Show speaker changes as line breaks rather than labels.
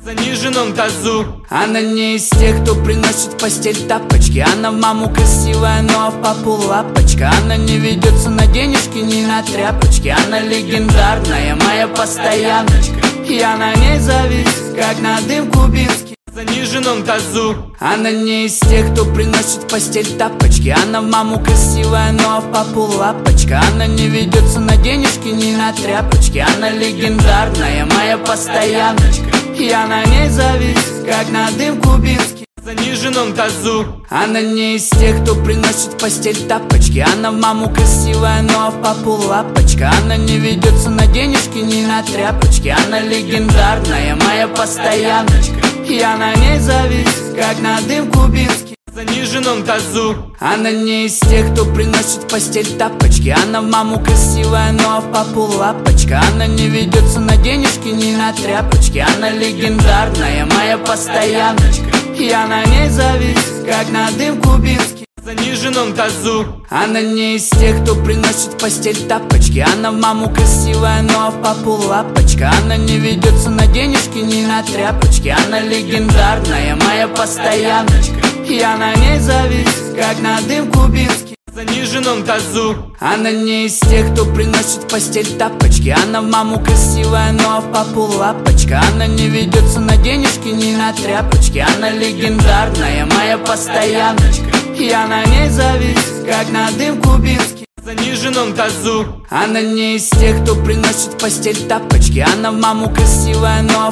заниженном тазу.
Она не из тех, кто приносит в постель тапочки. Она в маму красивая, но в папу лапочка. Она не ведется на денежки, ни на тряпочки. Она легендарная, моя постояночка. Я на ней завис, как на дым кубинский,
В заниженном тазу.
Она не из тех, кто приносит в постель тапочки. Она в маму красивая, но в папу лапочка. Она не ведется на денежки, ни на тряпочки. Она легендарная, моя постояночка. Я на ней завис, как на дым кубинский,
В заниженном тазу.
Она не из тех, кто приносит в постель тапочки. Она в маму красивая, но в папу лапочка. Она не ведется на денежки, ни на тряпочки. Она легендарная, моя постояночка. Я на ней завис, как на дым кубинский,
В заниженном тазу.
Она не из тех, кто приносит в постель тапочки. Она в маму красивая, но в папу лапочка. Она не ведется на денежки, ни на тряпочки. Она легендарная, моя постояночка. Я на ней завис, как на дым кубинский,
В заниженном тазу.
Она не из тех, кто приносит в постель тапочки. Она в маму красивая, но в папу лапочка. Она не ведется на денежки, ни на тряпочки. Она легендарная, моя постояночка. Я на ней завис, как на дым кубинский,
В заниженном тазу.
Она не из тех, кто приносит в постель тапочки. Она в маму красивая, но в папу лапочка. Она не ведется на денежки, ни на тряпочки. Она легендарная, моя постояночка. Я на ней завис, как на дым кубинский,
В заниженном тазу.
Она не из тех, кто приносит в постель тапочки. Она в маму красивая, но